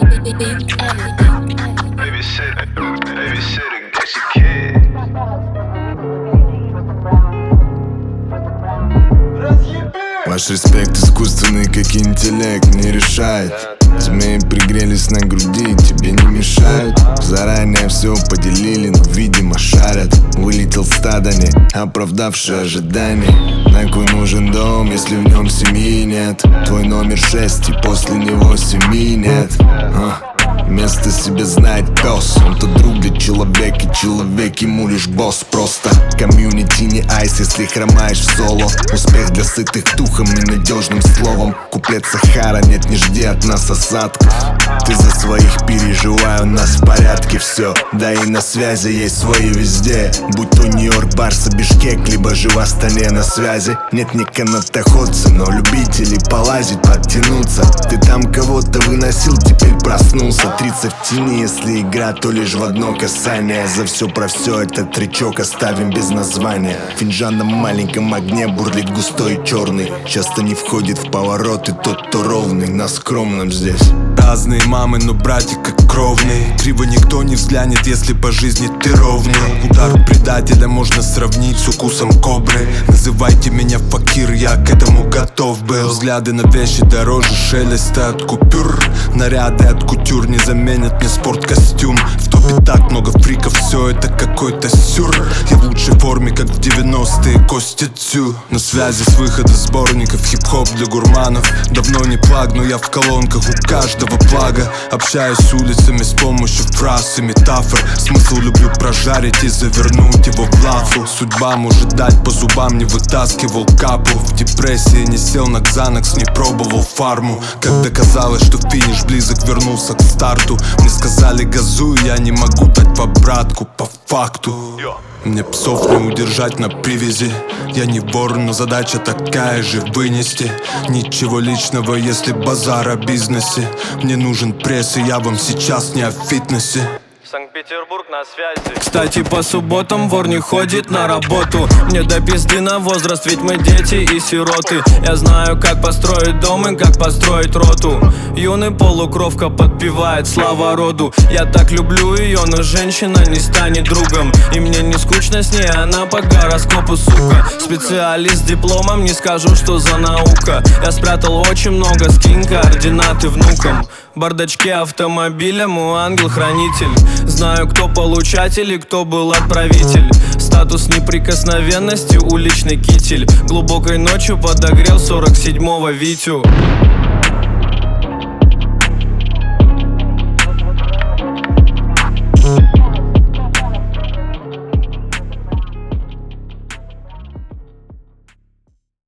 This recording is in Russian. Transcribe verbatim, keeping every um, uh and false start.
Ваш респект искусственный, как интеллект, не решает. Змеи пригрелись на груди, тебе не мешают. Заранее все поделили, но видимо шарят. Вылетел стадами, оправдавший ожидания. На кой нужен дом, если в нем семьи нет? Твой номер шесть и после него семьи нет. а? Место себе знает пес. Он-то друг для человека, и человек ему лишь босс. Просто комьюнити не айс, если хромаешь в соло. Успех для сытых духом и надежным словом. Куплет Сахара, нет, не жди от нас осадков. Ты за своих переживай, у нас в порядке все. Да и на связи есть свои везде. Будь то Нью-Йорк, Барса, Бишкек, либо же в Астане на связи. Нет не канатоходцы, но любители полазить, подтянуться. Ты там кого-то выносил, теперь проснулся. Тридцать в тени, если игра, то лишь в одно касание. За все про все этот тречок оставим без названия. Финжан на маленьком огне бурлит густой и черный. Часто не входит в повороты тот, кто ровный. На скромном здесь разные мамы, но братья как кровные. Криво никто не взглянет, если по жизни ты ровный. Удар предателя можно сравнить с укусом кобры. Называйте меня факир, я к этому готов был. Взгляды на вещи дороже шелеста от купюр. Наряды от кутюр не заменят мне спорткостюм. В топе так много фриков, все это какой-то сюр. Я в лучшей форме, как в девяностые, Костя Цю. На связи с выхода сборников, хип-хоп для гурманов. Давно не плаг, но я в колонках у каждого плага. Общаюсь с улицами с помощью фраз и метафор. Смысл люблю прожарить и завернуть его в лафу. Судьба может дать по зубам, не вытаскивал капу. В депрессии не сел на Ксанакс, не пробовал фарму. Когда казалось, что финиш близок, вернулся к старту. Мне сказали газуй, я не могу дать в обратку по факту. Мне псов не удержать на привязи. Я не вор, но задача такая же — вынести. Ничего личного, если базар о бизнесе. Мне нужен пресс, и я вам сейчас не о фитнесе. Санкт-Петербург на связи. Кстати, по субботам вор не ходит на работу. Мне до пизды на возраст, ведь мы дети и сироты. Я знаю, как построить дом и как построить роту. Юный полукровка подпевает слава роду. Я так люблю ее, но женщина не станет другом. И мне не скучно с ней, она по гороскопу, сука. Специалист с дипломом, не скажу, что за наука. Я спрятал очень много, скинь координаты внукам. В бардачке автомобиля мой ангел-хранитель. Знаю, кто получатель и кто был отправитель. Статус неприкосновенности, уличный китель. Глубокой ночью подогрел сорок седьмого Витю.